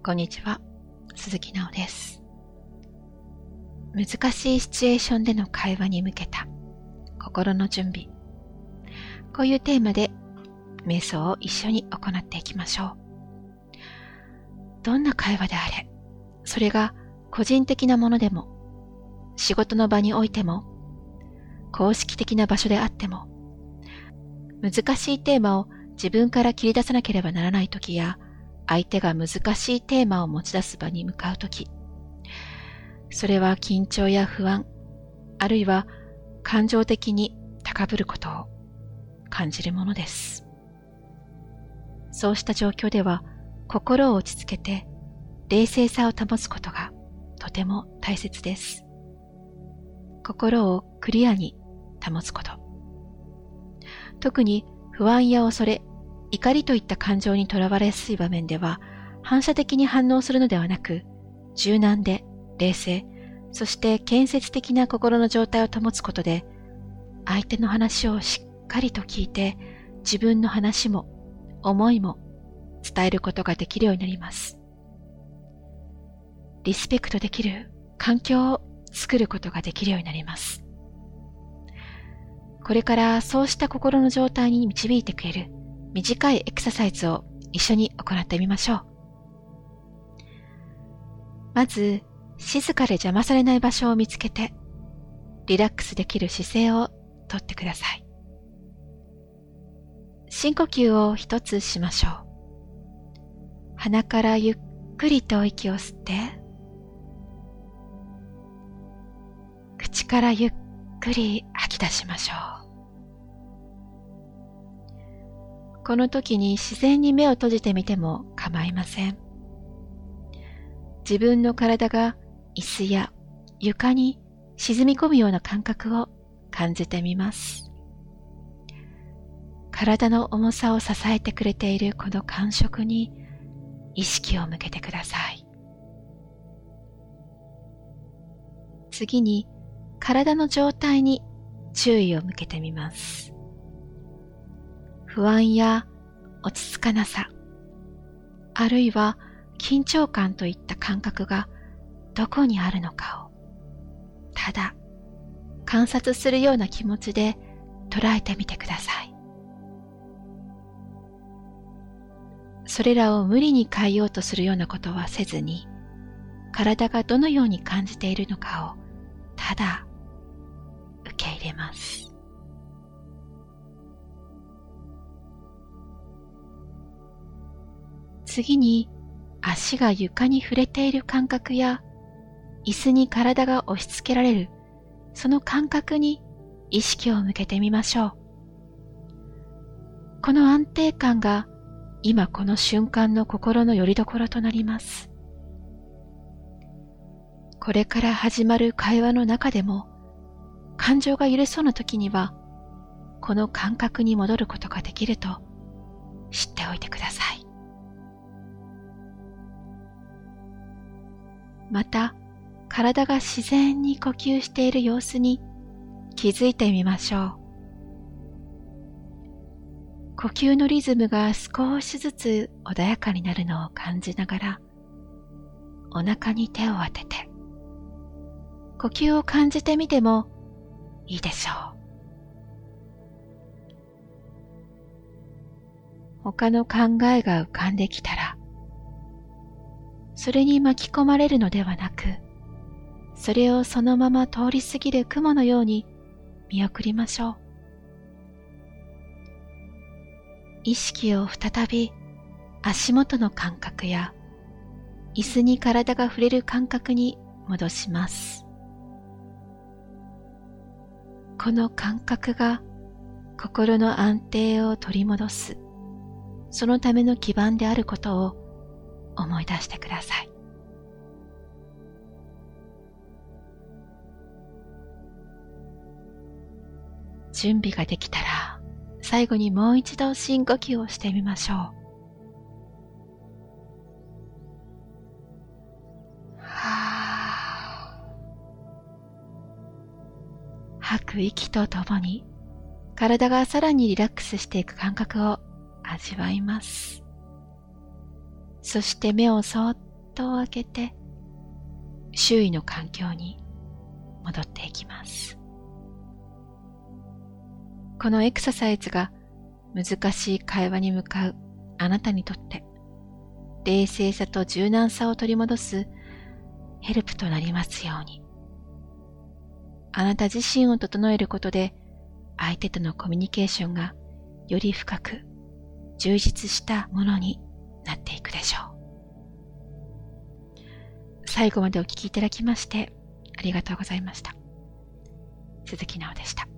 こんにちは、鈴木直です。難しいシチュエーションでの会話に向けた心の準備。こういうテーマで瞑想を一緒に行っていきましょう。どんな会話であれ、それが個人的なものでも、仕事の場においても、公式的な場所であっても、難しいテーマを自分から切り出さなければならないときや、相手が難しいテーマを持ち出す場に向かうとき、それは緊張や不安、あるいは感情的に高ぶることを感じるものです。そうした状況では、心を落ち着けて冷静さを保つことがとても大切です。心をクリアに保つこと。特に不安や恐れ、怒りといった感情にとらわれやすい場面では、反射的に反応するのではなく、柔軟で冷静、そして建設的な心の状態を保つことで、相手の話をしっかりと聞いて、自分の話も思いも伝えることができるようになります。リスペクトできる環境を作ることができるようになります。これからそうした心の状態に導いてくれる短いエクササイズを一緒に行ってみましょう。まず、静かで邪魔されない場所を見つけて、リラックスできる姿勢をとってください。深呼吸を一つしましょう。鼻からゆっくりと息を吸って、口からゆっくり吐き出しましょう。この時に自然に目を閉じてみても構いません。自分の体が椅子や床に沈み込むような感覚を感じてみます。体の重さを支えてくれているこの感触に意識を向けてください。次に体の状態に注意を向けてみます。不安や落ち着かなさ、あるいは緊張感といった感覚がどこにあるのかを、ただ観察するような気持ちで捉えてみてください。それらを無理に変えようとするようなことはせずに、体がどのように感じているのかをただ受け入れます。次に足が床に触れている感覚や椅子に体が押し付けられるその感覚に意識を向けてみましょう。この安定感が今この瞬間の心の拠り所となります。これから始まる会話の中でも感情が揺れそうな時にはこの感覚に戻ることができると知っておいてください。また、体が自然に呼吸している様子に気づいてみましょう。呼吸のリズムが少しずつ穏やかになるのを感じながら、お腹に手を当てて、呼吸を感じてみてもいいでしょう。他の考えが浮かんできたら、それに巻き込まれるのではなく、それをそのまま通り過ぎる雲のように見送りましょう。意識を再び足元の感覚や椅子に体が触れる感覚に戻します。この感覚が心の安定を取り戻す、そのための基盤であることを思い出してください。準備ができたら、最後にもう一度深呼吸をしてみましょう。吐く息とともに、体がさらにリラックスしていく感覚を味わいます。そして目をそっ戸を開けて周囲の環境に戻っていきます。このエクササイズが難しい会話に向かうあなたにとって冷静さと柔軟さを取り戻すヘルプとなりますように。あなた自身を整えることで相手とのコミュニケーションがより深く充実したものになっていくでしょう。最後までお聞きいただきましてありがとうございました。鈴木奈緒でした。